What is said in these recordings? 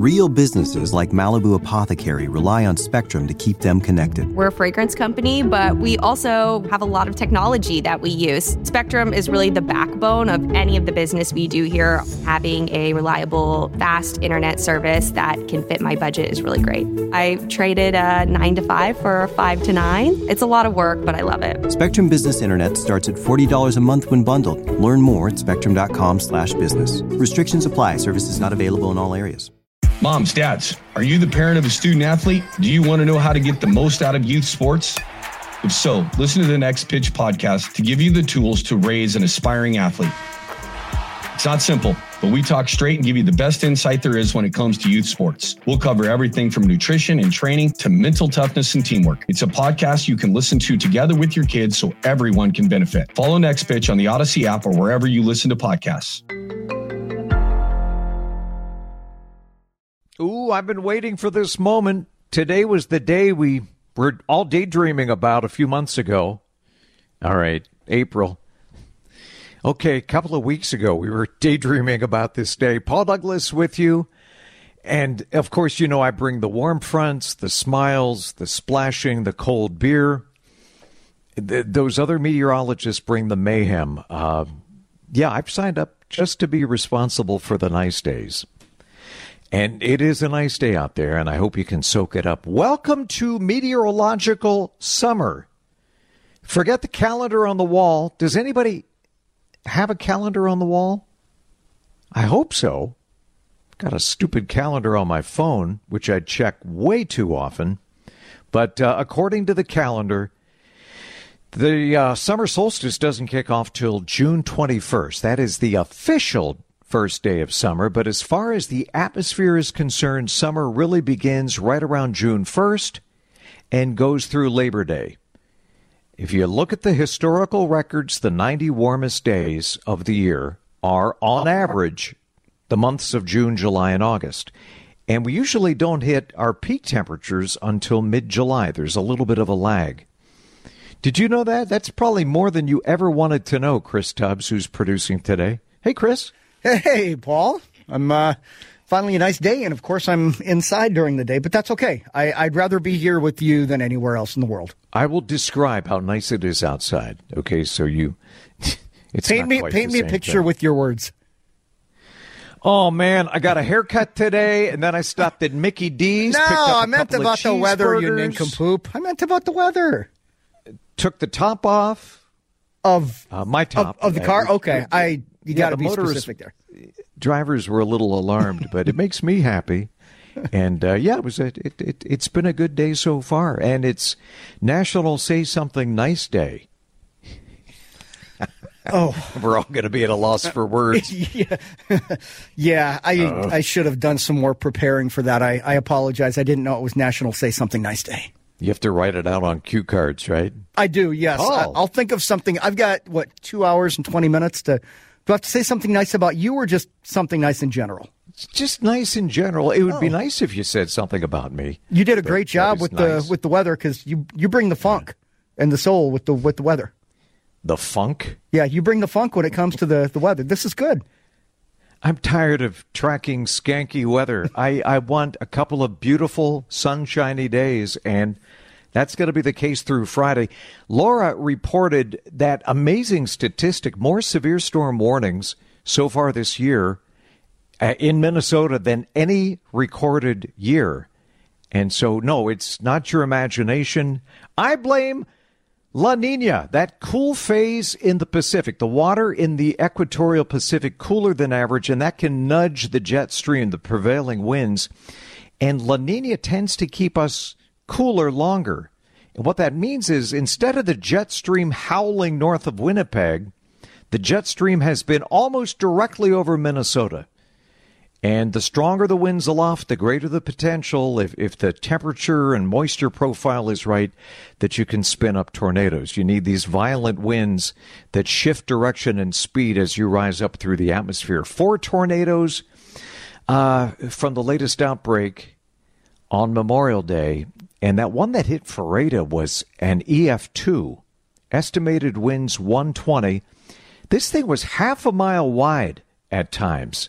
Real businesses like Malibu Apothecary rely on Spectrum to keep them connected. We're a fragrance company, but we also have a lot of technology that we use. Spectrum is really the backbone of any of the business we do here. Having a reliable, fast internet service that can fit my budget is really great. I traded a 9 to 5 for a 5 to 9. It's a lot of work, but I love it. Spectrum Business Internet starts at $40 a month when bundled. Learn more at spectrum.com/business. Restrictions apply. Services not available in all areas. Moms, dads, are you the parent of a student athlete? Do you want to know how to get the most out of youth sports? If so, listen to the Next Pitch podcast to give you the tools to raise an aspiring athlete. It's not simple, but we talk straight and give you the best insight there is when it comes to youth sports. We'll cover everything from nutrition and training to mental toughness and teamwork. It's a podcast you can listen to together with your kids so everyone can benefit. Follow Next Pitch on the Odyssey app or wherever you listen to podcasts. Ooh, I've been waiting for this moment. Today was the day we were all daydreaming about a few months ago. All right, April. Okay, a couple of weeks ago, we were daydreaming about this day. Paul Douglas with you. And, of course, you know I bring the warm fronts, the smiles, the splashing, the cold beer. Those other meteorologists bring the mayhem. Yeah, I've signed up just to be responsible for the nice days. And it is a nice day out there, and I hope you can soak it up. Welcome to meteorological summer. Forget the calendar on the wall. Does anybody have a calendar on the wall? I hope so. I've got a stupid calendar on my phone, which I check way too often. But according to the calendar, the summer solstice doesn't kick off till June 21st. That is the official first day of summer, but as far as the atmosphere is concerned, summer really begins right around June 1st and goes through Labor Day. If you look at the historical records, the 90 warmest days of the year are, on average, the months of June, July, and August. And we usually don't hit our peak temperatures until mid-July. There's a little bit of a lag. Did you know that? That's probably more than you ever wanted to know, Chris Tubbs, who's producing today. Hey, Chris. Hey, Paul. I'm finally a nice day, and of course I'm inside during the day, but that's okay. I'd rather be here with you than anywhere else in the world. I will describe how nice it is outside. Okay, so you... it's paint me a picture with your words. Oh, man, I got a haircut today, and then I stopped at Mickey D's. No, I meant about the weather, you nincompoop. I meant about the weather. Took the top off. Of my top. Of the car? Okay, you got to be specific there. Drivers were a little alarmed, but it makes me happy. And, yeah, it's been a good day so far. And it's National Say Something Nice Day. Oh, we're all going to be at a loss for words. Yeah. I should have done some more preparing for that. I apologize. I didn't know it was National Say Something Nice Day. You have to write it out on cue cards, right? I do, yes. Oh. I'll think of something. I've got, 2 hours and 20 minutes to... Do I have to say something nice about you or just something nice in general? It's just nice in general. It would be nice if you said something about me. You did a great job with the weather because you bring the funk and the soul with the weather. The funk? Yeah, you bring the funk when it comes to the weather. This is good. I'm tired of tracking skanky weather. I want a couple of beautiful, sunshiny days, and that's going to be the case through Friday. Laura reported that amazing statistic, more severe storm warnings so far this year in Minnesota than any recorded year. And so, no, it's not your imagination. I blame La Nina, that cool phase in the Pacific. The water in the equatorial Pacific cooler than average, and that can nudge the jet stream, the prevailing winds. And La Nina tends to keep us cooler longer. And what that means is instead of the jet stream howling north of Winnipeg, the jet stream has been almost directly over Minnesota. And the stronger the winds aloft, the greater the potential, if the temperature and moisture profile is right, that you can spin up tornadoes. You need these violent winds that shift direction and speed as you rise up through the atmosphere. 4 tornadoes from the latest outbreak on Memorial Day. And that one that hit Ferreta was an EF2. Estimated winds 120. This thing was half a mile wide at times.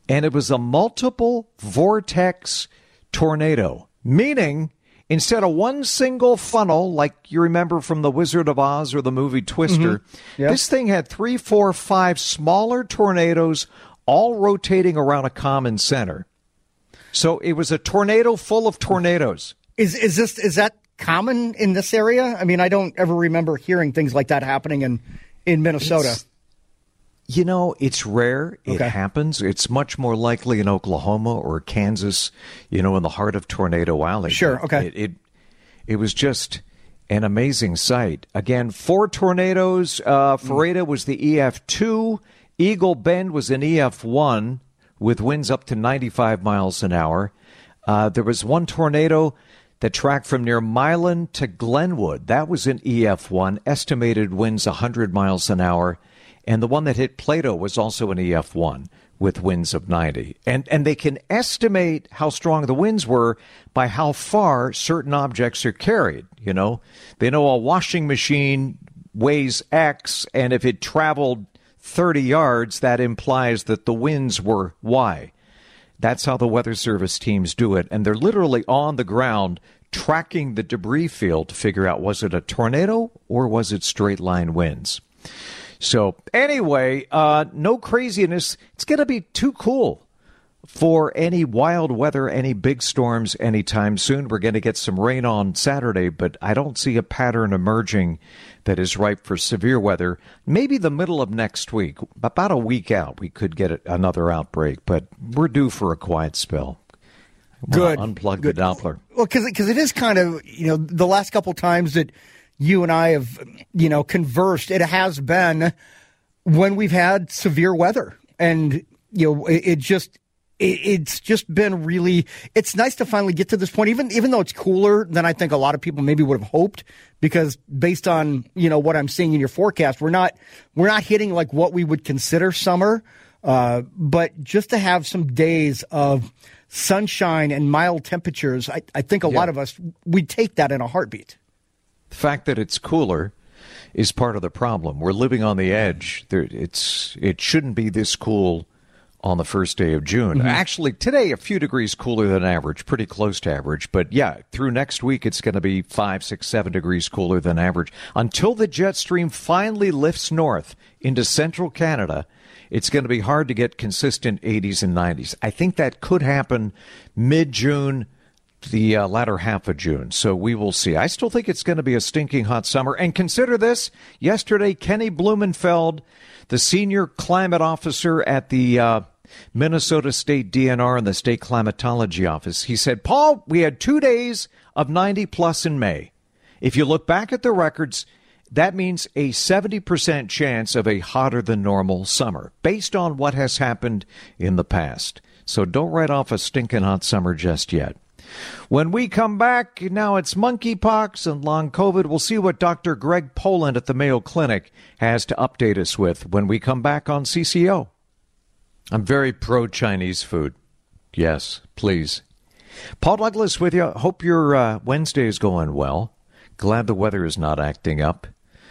and it was a multiple vortex tornado, meaning instead of one single funnel, like you remember from The Wizard of Oz or the movie Twister, this thing had 3, 4, 5 smaller tornadoes all rotating around a common center. So it was a tornado full of tornadoes. Is that common in this area? I mean, I don't ever remember hearing things like that happening in Minnesota. It's rare. It happens. It's much more likely in Oklahoma or Kansas, in the heart of Tornado Alley. Sure, okay. It was just an amazing sight. Again, 4 tornadoes. Fareda was the EF2. Eagle Bend was an EF1 with winds up to 95 miles an hour. There was one tornado that tracked from near Milan to Glenwood. That was an EF1, estimated winds 100 miles an hour. And the one that hit Plato was also an EF1 with winds of 90. And they can estimate how strong the winds were by how far certain objects are carried. They know a washing machine weighs X, and if it traveled 30 yards, that implies that the winds were Y. That's how the Weather Service teams do it. And they're literally on the ground tracking the debris field to figure out, was it a tornado or was it straight line winds? So anyway, no craziness. It's going to be too cool for any wild weather, any big storms anytime soon. We're going to get some rain on Saturday, but I don't see a pattern emerging that is ripe for severe weather. Maybe the middle of next week, about a week out, we could get another outbreak, but we're due for a quiet spell. Good. Unplug Good. the Doppler. Well, because it is kind of, the last couple times that you and I have, conversed, it has been when we've had severe weather. And, it's just been really, it's nice to finally get to this point, even though it's cooler than I think a lot of people maybe would have hoped, because based on, what I'm seeing in your forecast, we're not hitting like what we would consider summer. But just to have some days of sunshine and mild temperatures, I think a lot of us, we'd take that in a heartbeat. The fact that it's cooler is part of the problem. We're living on the edge. It shouldn't be this cool on the first day of June. Actually, today, a few degrees cooler than average, pretty close to average. But yeah, through next week, it's going to be 5, 6, 7 degrees cooler than average. Until the jet stream finally lifts north into central Canada, it's going to be hard to get consistent 80s and 90s. I think that could happen mid-June, the latter half of June. So we will see. I still think it's going to be a stinking hot summer. And consider this. Yesterday, Kenny Blumenfeld, the senior climate officer at the Minnesota State DNR and the State Climatology Office, he said, Paul, we had 2 days of 90 plus in May. If you look back at the records, that means a 70% chance of a hotter than normal summer based on what has happened in the past. So don't write off a stinking hot summer just yet. When we come back, now it's monkeypox and long COVID. We'll see what Dr. Greg Poland at the Mayo Clinic has to update us with when we come back on CCO. I'm very pro-Chinese food. Yes, please. Paul Douglas with you. Hope your Wednesday is going well. Glad the weather is not acting up.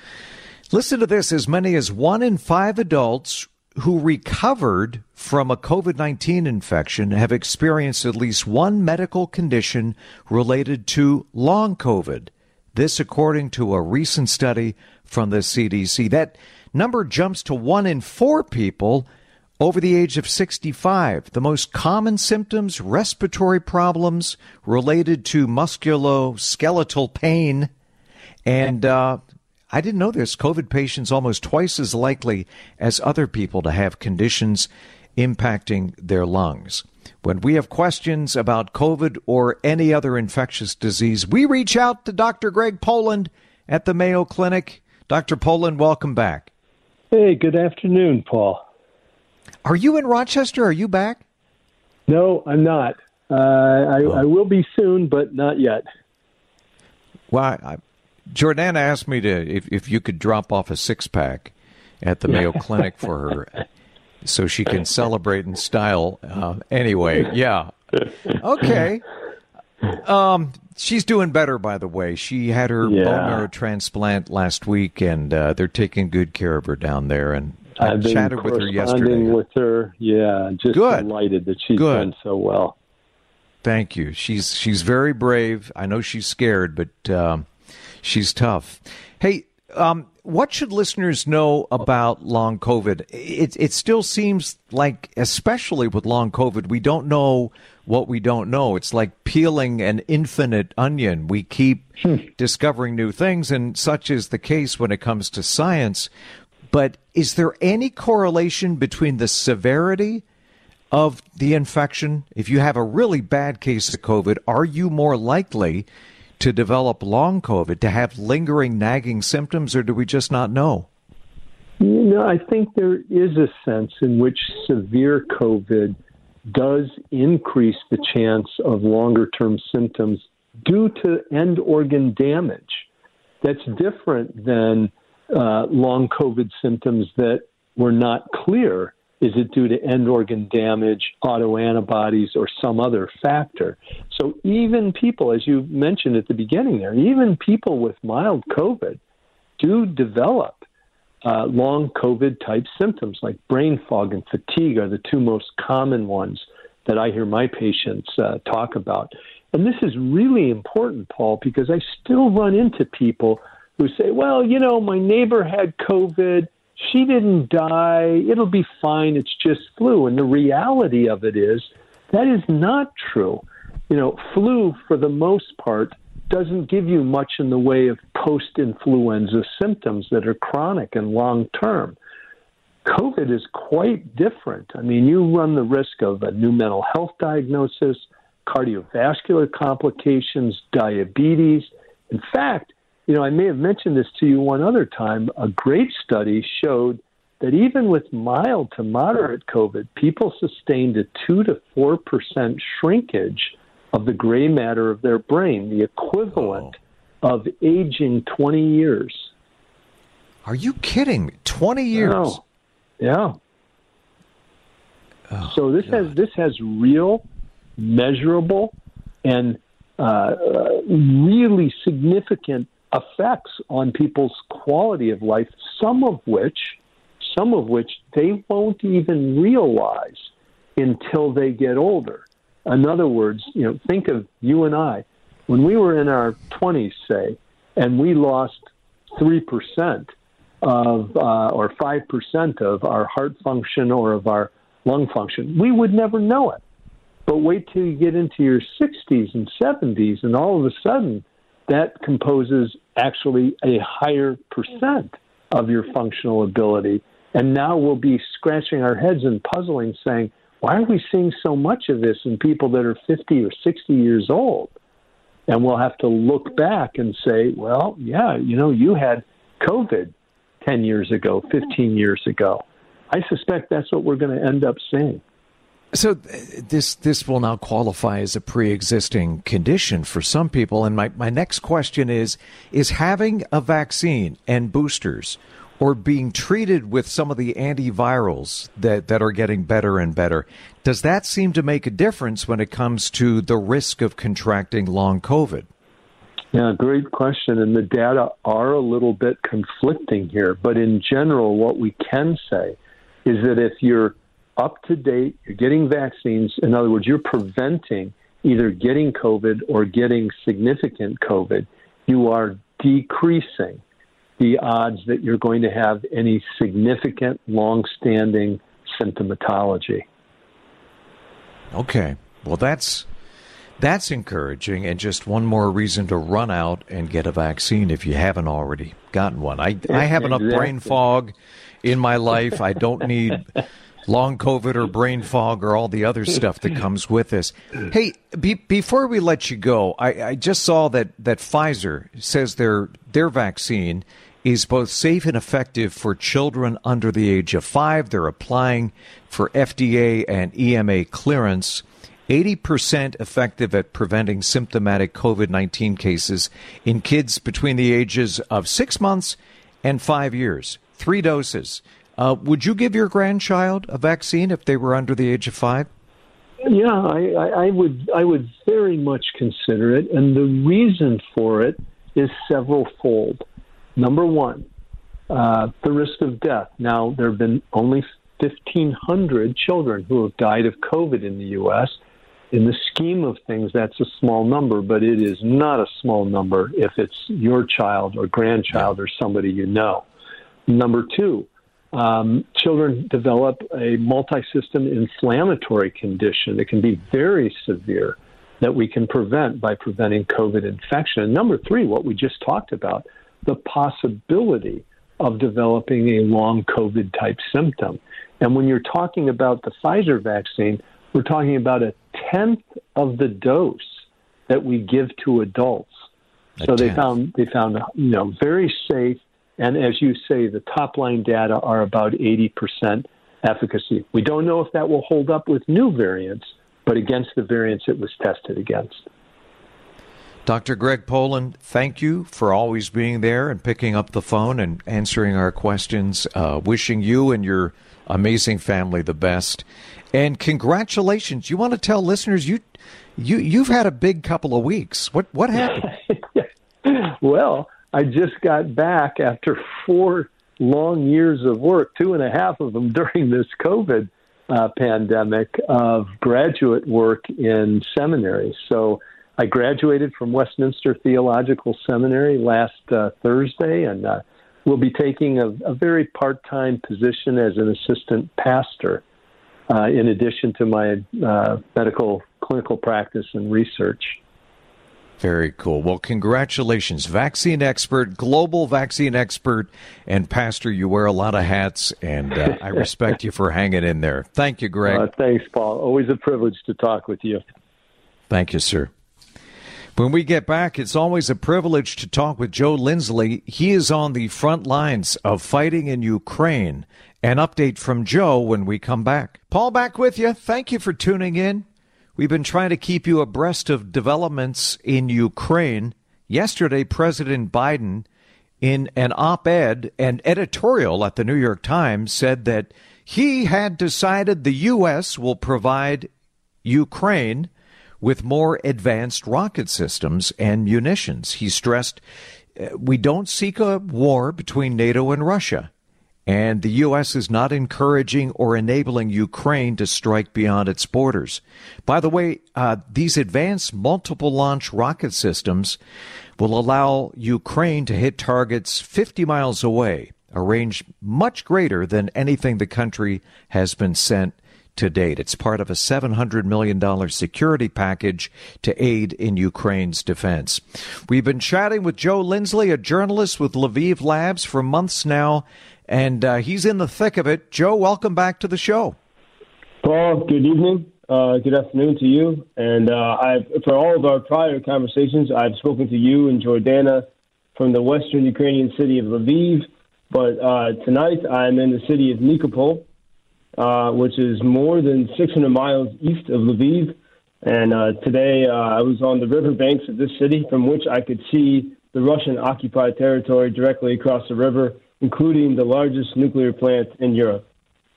Listen to this. As many as 1 in 5 adults who recovered from a COVID-19 infection have experienced at least one medical condition related to long COVID. This according to a recent study from the CDC. That number jumps to 1 in 4 people over the age of 65. The most common symptoms, respiratory problems related to musculoskeletal pain. And I didn't know this. COVID patients almost twice as likely as other people to have conditions impacting their lungs. When we have questions about COVID or any other infectious disease, we reach out to Dr. Greg Poland at the Mayo Clinic. Dr. Poland, welcome back. Hey, good afternoon, Paul. Are you in Rochester? Are you back? No, I'm not. I will be soon, but not yet. Well, Jordana asked me if you could drop off a 6-pack at the Mayo Clinic for her so she can celebrate in style. Anyway, yeah. Okay. She's doing better, by the way. She had her bone marrow transplant last week, and they're taking good care of her down there. And I chatted with her yesterday. With her, yeah, just delighted that she's done so well. Thank you. She's very brave. I know she's scared, but she's tough. Hey, what should listeners know about long COVID? It still seems like, especially with long COVID, we don't know what we don't know. It's like peeling an infinite onion. We keep discovering new things, and such is the case when it comes to science. But is there any correlation between the severity of the infection? If you have a really bad case of COVID, are you more likely to develop long COVID, to have lingering, nagging symptoms, or do we just not know? I think there is a sense in which severe COVID does increase the chance of longer-term symptoms due to end organ damage. That's different than long COVID symptoms that were not clear. Is it due to end organ damage, autoantibodies, or some other factor? So even people, as you mentioned at the beginning there, even people with mild COVID do develop long COVID-type symptoms like brain fog and fatigue are the two most common ones that I hear my patients talk about. And this is really important, Paul, because I still run into people who say, well, my neighbor had COVID. She didn't die. It'll be fine. It's just flu. And the reality of it is that is not true. Flu, for the most part, doesn't give you much in the way of post-influenza symptoms that are chronic and long-term. COVID is quite different. I mean, you run the risk of a new mental health diagnosis, cardiovascular complications, diabetes. In fact, I may have mentioned this to you one other time. A great study showed that even with mild to moderate COVID, people sustained a 2 to 4% shrinkage of the gray matter of their brain, the equivalent of aging 20 years. Are you kidding? 20 years? No. Yeah. So this has real, measurable, and really significant effects on people's quality of life, some of which they won't even realize until they get older. In other words, think of you and I. When we were in our 20s, say, and we lost 3% of or 5% of our heart function or of our lung function, we would never know it. But wait till you get into your 60s and 70s, and all of a sudden, that composes actually a higher percent of your functional ability. And now we'll be scratching our heads and puzzling, saying, why are we seeing so much of this in people that are 50 or 60 years old? And we'll have to look back and say, well, yeah, you had COVID 10 years ago, 15 years ago. I suspect that's what we're going to end up seeing. So this will now qualify as a pre-existing condition for some people. And my next question is having a vaccine and boosters or being treated with some of the antivirals that are getting better and better, does that seem to make a difference when it comes to the risk of contracting long COVID? Yeah, great question. And the data are a little bit conflicting here. But in general, what we can say is that if you're up to date, you're getting vaccines, in other words, you're preventing either getting COVID or getting significant COVID, you are decreasing the odds that you're going to have any significant, long-standing symptomatology. Okay. Well, that's encouraging, and just one more reason to run out and get a vaccine if you haven't already gotten one. I have enough brain fog in my life. I don't need long COVID or brain fog or all the other stuff that comes with this. Hey, before we let you go, I just saw that Pfizer says their vaccine is both safe and effective for children under the age of 5. They're applying for FDA and EMA clearance. 80% effective at preventing symptomatic COVID-19 cases in kids between the ages of 6 months and 5 years. 3 doses. Would you give your grandchild a vaccine if they were under the age of 5? Yeah, I would very much consider it, and the reason for it is several-fold. Number one, the risk of death. Now, there have been only 1,500 children who have died of COVID in the U.S. In the scheme of things, that's a small number, but it is not a small number if it's your child or grandchild or somebody you know. Number two, children develop a multi-system inflammatory condition that can be very severe that we can prevent by preventing COVID infection. And number three, what we just talked about, the possibility of developing a long COVID-type symptom. And when you're talking about the Pfizer vaccine, we're talking about 1/10 of the dose that we give to adults. So they found very safe. And as you say, the top-line data are about 80% efficacy. We don't know if that will hold up with new variants, but against the variants it was tested against. Dr. Greg Poland, thank you for always being there and picking up the phone and answering our questions. Wishing you and your amazing family the best. And congratulations. You want to tell listeners you've had a big couple of weeks. What happened? Well, I just got back after 4 long years of work, 2.5 of them during this COVID pandemic, of graduate work in seminaries. So I graduated from Westminster Theological Seminary last Thursday, and will be taking a very part-time position as an assistant pastor, in addition to my medical clinical practice and research. Very cool. Well, congratulations. Vaccine expert, global vaccine expert, and pastor. You wear a lot of hats, and I respect you for hanging in there. Thank you, Greg. Thanks, Paul. Always a privilege to talk with you. Thank you, sir. When we get back, it's always a privilege to talk with Joe Lindsley. He is on the front lines of fighting in Ukraine. An update from Joe when we come back. Paul, back with you. Thank you for tuning in. We've been trying to keep you abreast of developments in Ukraine. Yesterday, President Biden, in an op-ed and editorial at the New York Times, said that he had decided the U.S. will provide Ukraine with more advanced rocket systems and munitions. He stressed, we don't seek a war between NATO and Russia, and the U.S. is not encouraging or enabling Ukraine to strike beyond its borders. By the way, these advanced multiple launch rocket systems will allow Ukraine to hit targets 50 miles away, a range much greater than anything the country has been sent to date. It's part of a $700 million security package to aid in Ukraine's defense. We've been chatting with Joe Lindsley, a journalist with Lviv Labs, for months now, and he's in the thick of it. Joe, welcome back to the show. Paul, good evening. Good afternoon to you. And for all of our prior conversations, I've spoken to you and Jordana from the western Ukrainian city of Lviv. But tonight I'm in the city of Nikopol, which is more than 600 miles east of Lviv. And today I was on the riverbanks of this city, from which I could see the Russian-occupied territory directly across the river, including the largest nuclear plant in Europe.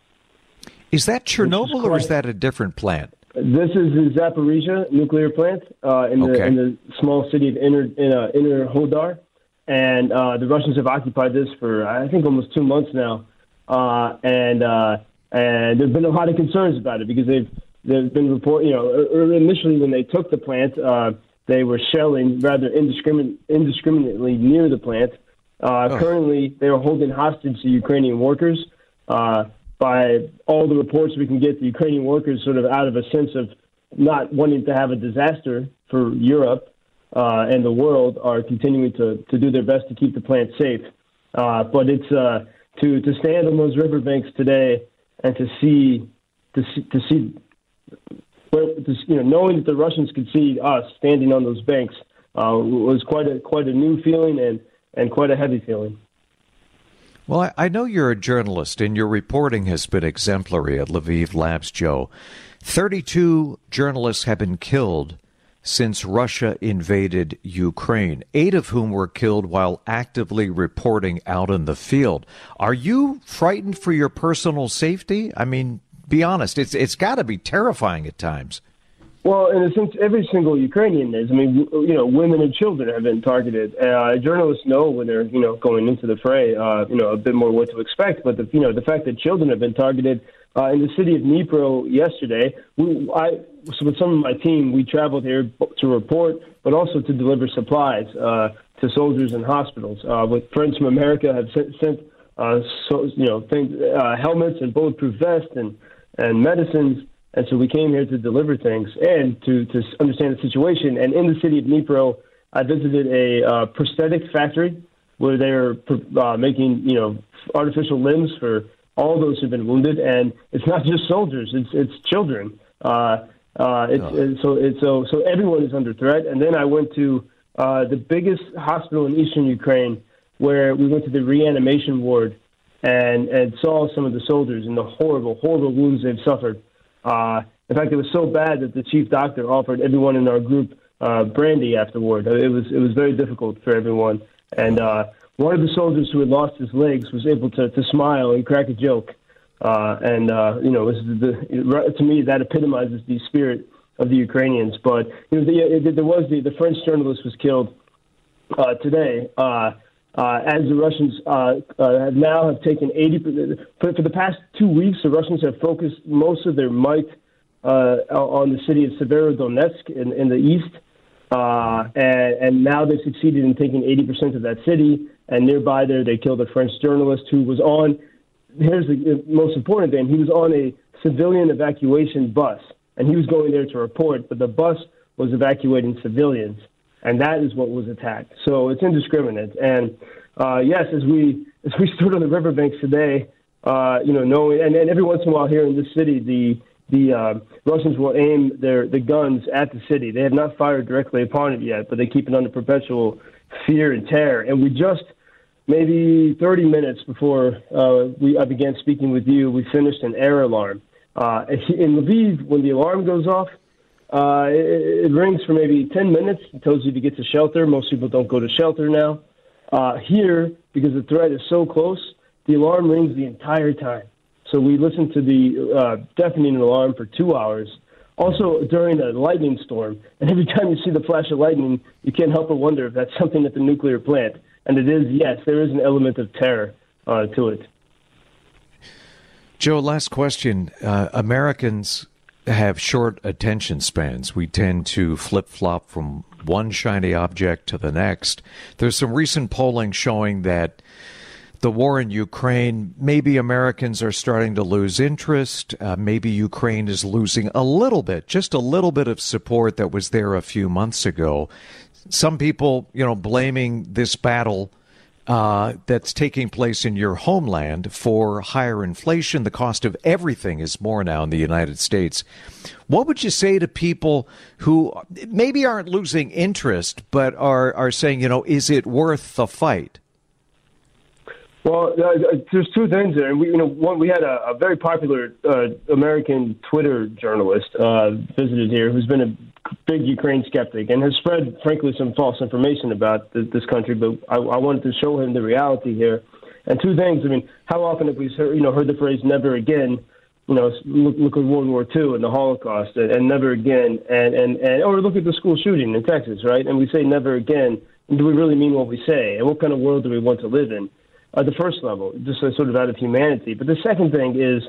Is that Chernobyl or is that a different plant? This is the Zaporizhzhia nuclear plant in the small city of Inner Hodar. And the Russians have occupied this for, I think, almost 2 months now. And there's been a lot of concerns about it because they've been reporting, initially when they took the plant, they were shelling rather indiscriminately near the plant. Currently, they are holding hostage the Ukrainian workers. By all the reports we can get, the Ukrainian workers, sort of out of a sense of not wanting to have a disaster for Europe and the world, are continuing to do their best to keep the plant safe. But it's to stand on those riverbanks today and to see, knowing that the Russians could see us standing on those banks was quite a new feeling and quite a heavy feeling. Well, I know you're a journalist, and your reporting has been exemplary at Lviv Labs, Joe. 32 journalists have been killed since Russia invaded Ukraine, 8 of whom were killed while actively reporting out in the field. Are you frightened for your personal safety? I mean, be honest, it's got to be terrifying at times. Well, in a sense, every single Ukrainian is. I mean, women and children have been targeted. Journalists know when they're, going into the fray, a bit more what to expect. But the fact that children have been targeted in the city of Dnipro yesterday, with some of my team, we traveled here to report, but also to deliver supplies to soldiers and hospitals. With friends from America have sent helmets and bulletproof vests and medicines. And so we came here to deliver things and to understand the situation. And in the city of Dnipro, I visited a prosthetic factory where they're making, artificial limbs for all those who've been wounded. And it's not just soldiers; it's children. So everyone is under threat. And then I went to the biggest hospital in eastern Ukraine, where we went to the reanimation ward and saw some of the soldiers and the horrible, horrible wounds they've suffered. In fact, it was so bad that the chief doctor offered everyone in our group brandy afterward. It was very difficult for everyone. And one of the soldiers who had lost his legs was able to smile and crack a joke. To me, that epitomizes the spirit of the Ukrainians. But the French journalist was killed today. As the Russians have taken 80%. For the past 2 weeks, the Russians have focused most of their might on the city of Severodonetsk in the east, and now they've succeeded in taking 80% of that city. And nearby there, they killed a French journalist who was on. Here's the most important thing: he was on a civilian evacuation bus, and he was going there to report, but the bus was evacuating civilians. And that is what was attacked. So it's indiscriminate. And yes, as we stood on the riverbanks today, knowing, and every once in a while here in this city, the Russians will aim the guns at the city. They have not fired directly upon it yet, but they keep it under perpetual fear and terror. And we just, maybe 30 minutes before I began speaking with you, we finished an air alarm. In Lviv, when the alarm goes off, it rings for maybe 10 minutes. It tells you to get to shelter. Most people don't go to shelter now. Here, because the threat is so close, the alarm rings the entire time. So we listen to the deafening alarm for 2 hours. Also, during a lightning storm, and every time you see the flash of lightning, you can't help but wonder if that's something at the nuclear plant. And it is, yes, there is an element of terror to it. Joe, last question. Americans have short attention spans. We tend to flip-flop from one shiny object to the next. There's some recent polling showing that the war in Ukraine, maybe Americans are starting to lose interest. Maybe Ukraine is losing a little bit, just a little bit of support that was there a few months ago. Some people, blaming this battle that's taking place in your homeland for higher inflation. The cost of everything is more now in the United States. What would you say to people who maybe aren't losing interest, but are saying, is it worth the fight? Well, there's two things there. And we had a very popular American Twitter journalist visited here who's been a big Ukraine skeptic and has spread, frankly, some false information about this country. But I wanted to show him the reality here. And two things. How often have we heard the phrase "never again"? Look at World War II and the Holocaust, and never again, or look at the school shooting in Texas, right? And we say never again. Do we really mean what we say? And what kind of world do we want to live in? The first level, just sort of out of humanity. But the second thing is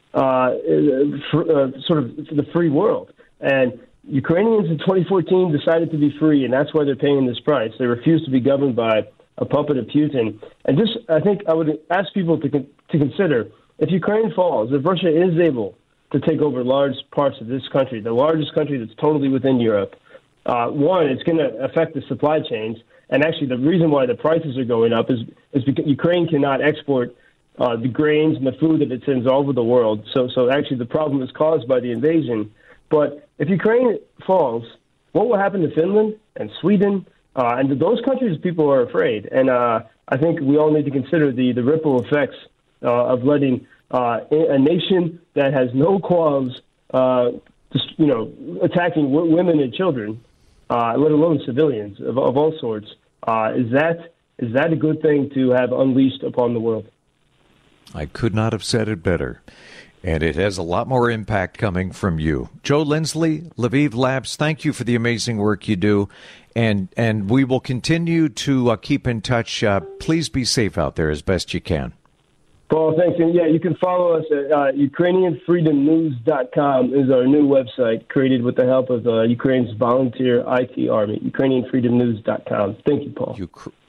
sort of the free world. And Ukrainians in 2014 decided to be free, and that's why they're paying this price. They refuse to be governed by a puppet of Putin. And I think I would ask people to consider, if Ukraine falls, if Russia is able to take over large parts of this country, the largest country that's totally within Europe, one, it's going to affect the supply chains. And actually, the reason why the prices are going up is because Ukraine cannot export the grains and the food that it sends all over the world. So actually, the problem is caused by the invasion. But if Ukraine falls, what will happen to Finland and Sweden? And those countries, people are afraid. And I think we all need to consider the ripple effects of letting a nation that has no qualms, attacking women and children, let alone civilians of all sorts. Is that a good thing to have unleashed upon the world? I could not have said it better. And it has a lot more impact coming from you. Joe Lindsley, Lviv Labs, thank you for the amazing work you do. And we will continue to keep in touch. Please be safe out there as best you can. Paul, thanks. And you can follow us at UkrainianFreedomNews.com is our new website, created with the help of Ukraine's volunteer IT army, UkrainianFreedomNews.com. Thank you, Paul.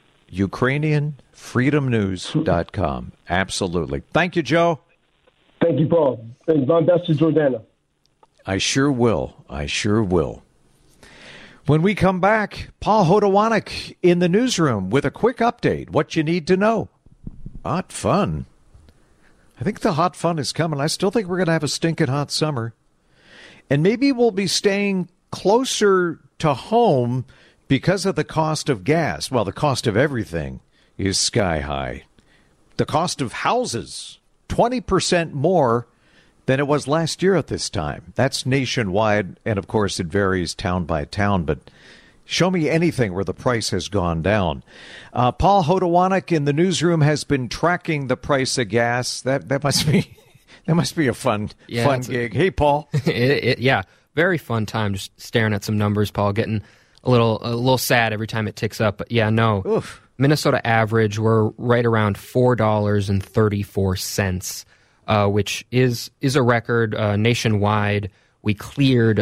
UkrainianFreedomNews.com. Absolutely. Thank you, Joe. Thank you, Paul. And my best to Jordana. I sure will. When we come back, Paul Hodowanik in the newsroom with a quick update. What you need to know. Hot fun. I think the hot fun is coming. I still think we're going to have a stinking hot summer. And maybe we'll be staying closer to home because of the cost of gas. Well, the cost of everything is sky high. The cost of houses, 20% more than it was last year at this time. That's nationwide, and of course it varies town by town, but show me anything where the price has gone down. Paul Hodowanik in the newsroom has been tracking the price of gas. That must be a fun gig. Hey, Paul. Yeah, very fun time just staring at some numbers, Paul, getting a little sad every time it ticks up. But yeah, no. Oof. Minnesota average, we're right around $4.34, which is a record nationwide. We cleared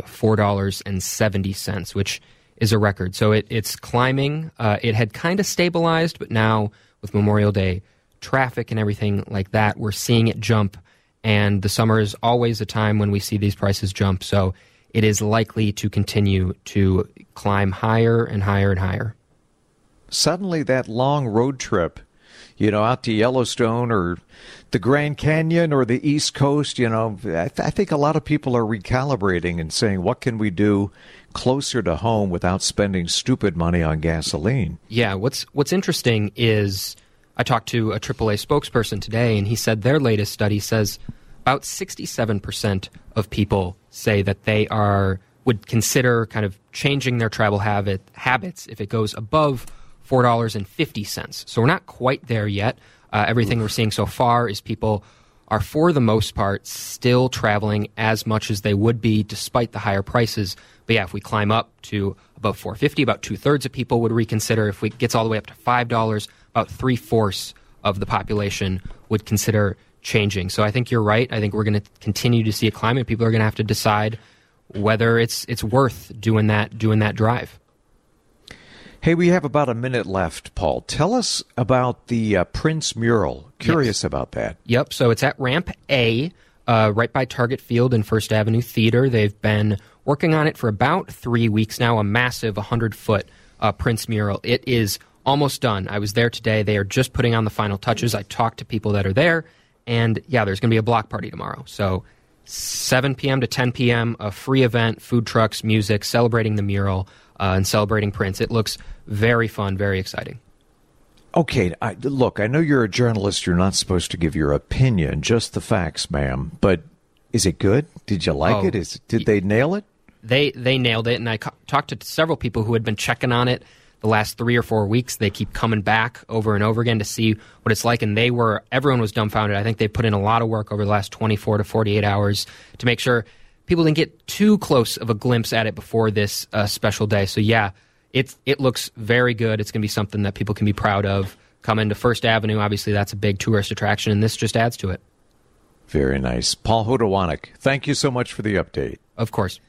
$4.70, which is a record. So it's climbing. It had kind of stabilized, but now with Memorial Day traffic and everything like that, we're seeing it jump. And the summer is always a time when we see these prices jump. So it is likely to continue to climb higher and higher and higher. Suddenly that long road trip, out to Yellowstone or the Grand Canyon or the East Coast, I think a lot of people are recalibrating and saying, what can we do closer to home without spending stupid money on gasoline? Yeah, what's interesting is I talked to a AAA spokesperson today, and he said their latest study says about 67% of people say that they would consider kind of changing their travel habits if it goes above $4.50. So we're not quite there yet. Everything we're seeing so far is people are, for the most part, still traveling as much as they would be despite the higher prices. But yeah, if we climb up to above $4.50, about 2/3 of people would reconsider. If it gets all the way up to $5, about 3/4 of the population would consider changing. So I think you're right. I think we're going to continue to see a climb, and people are going to have to decide whether it's worth doing that drive. Hey, we have about a minute left, Paul. Tell us about the Prince mural. Curious about that. Yep. So it's at Ramp A, right by Target Field and First Avenue Theater. They've been working on it for about 3 weeks now, a massive 100-foot Prince mural. It is almost done. I was there today. They are just putting on the final touches. I talked to people that are there, and yeah, there's going to be a block party tomorrow. So 7 p.m. to 10 p.m., a free event, food trucks, music, celebrating the mural, and celebrating Prince. It looks very fun, very exciting. Okay, look, I know you're a journalist. You're not supposed to give your opinion, just the facts, ma'am. But is it good? Did you like it? Did they nail it? They nailed it, and I talked to several people who had been checking on it the last 3 or 4 weeks. They keep coming back over and over again to see what it's like, and everyone was dumbfounded. I think they put in a lot of work over the last 24 to 48 hours to make sure people didn't get too close of a glimpse at it before this special day. So yeah, it looks very good. It's going to be something that people can be proud of. Coming to First Avenue, obviously that's a big tourist attraction, and this just adds to it. Very nice. Paul Hodowanik, thank you so much for the update. Of course.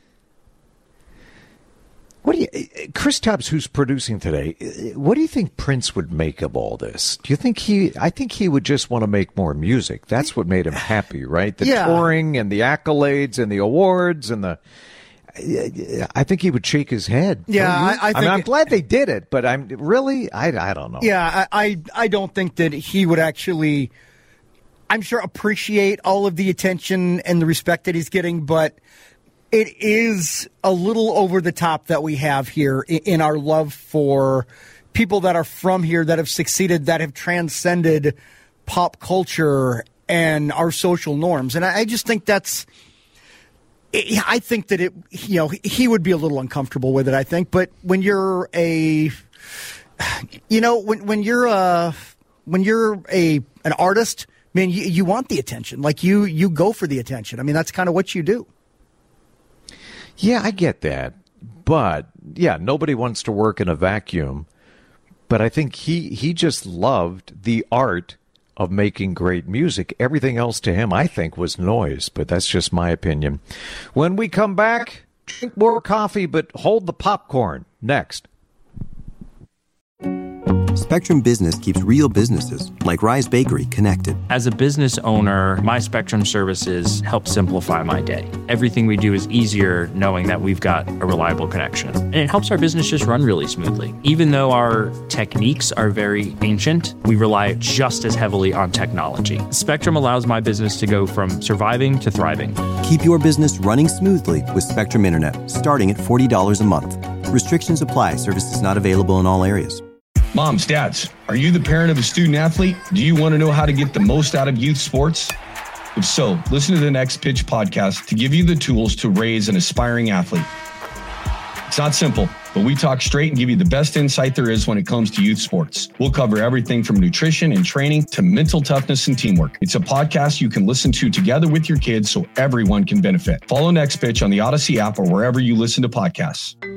Chris Tubbs, who's producing today, what do you think Prince would make of all this? Do you think I think he would just want to make more music. That's what made him happy, right? The touring and the accolades and the awards and I think he would shake his head. Yeah, I'm glad they did it, but I don't know. Yeah, I don't think that he would actually, I'm sure, appreciate all of the attention and the respect that he's getting, but it is a little over the top that we have here in our love for people that are from here, that have succeeded, that have transcended pop culture and our social norms. And I just think I think that he would be a little uncomfortable with it, I think. But when you're when you're an artist man, you want the attention. Like you go for the attention. I mean, that's kind of what you do. Yeah, I get that. But, yeah, nobody wants to work in a vacuum. But I think he just loved the art of making great music. Everything else to him, I think, was noise. But that's just my opinion. When we come back, drink more coffee, but hold the popcorn. Next. Spectrum Business keeps real businesses, like Rise Bakery, connected. As a business owner, my Spectrum services help simplify my day. Everything we do is easier knowing that we've got a reliable connection. And it helps our business just run really smoothly. Even though our techniques are very ancient, we rely just as heavily on technology. Spectrum allows my business to go from surviving to thriving. Keep your business running smoothly with Spectrum Internet, starting at $40 a month. Restrictions apply. Services not available in all areas. Moms, dads, are you the parent of a student athlete? Do you want to know how to get the most out of youth sports? If so, listen to the Next Pitch podcast to give you the tools to raise an aspiring athlete. It's not simple, but we talk straight and give you the best insight there is when it comes to youth sports. We'll cover everything from nutrition and training to mental toughness and teamwork. It's a podcast you can listen to together with your kids so everyone can benefit. Follow Next Pitch on the Odyssey app or wherever you listen to podcasts.